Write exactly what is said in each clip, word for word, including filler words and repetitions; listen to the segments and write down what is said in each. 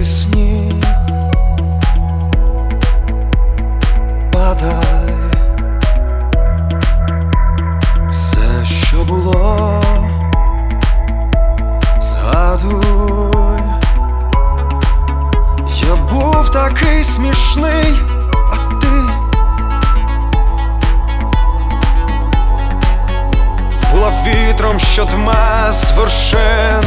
перший сніг, падай, все, що було, згадуй. Я був такий смішний, а ти була вітром, що дме з вершин.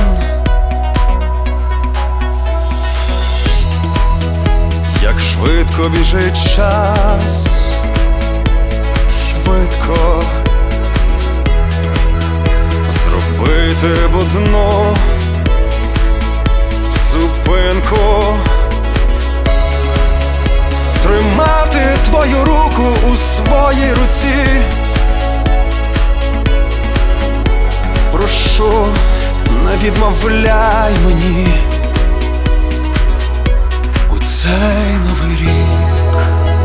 Як швидко біжить час, швидко зробити б одну зупинку, тримати твою руку у своїй руці. Прошу, не відмовляй мені у цей новий рік.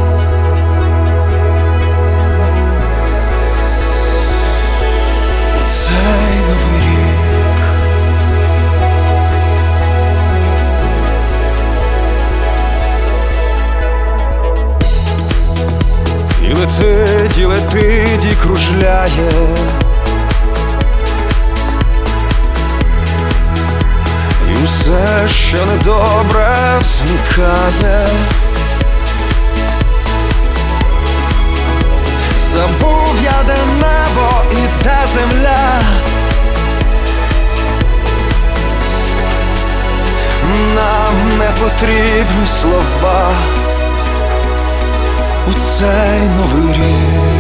У цей новий рік. І летить, і летить, і кружляє, і все, що недобре, зникає. Забув я, де небо і де земля. Нам не потрібні слова у цей новий рік.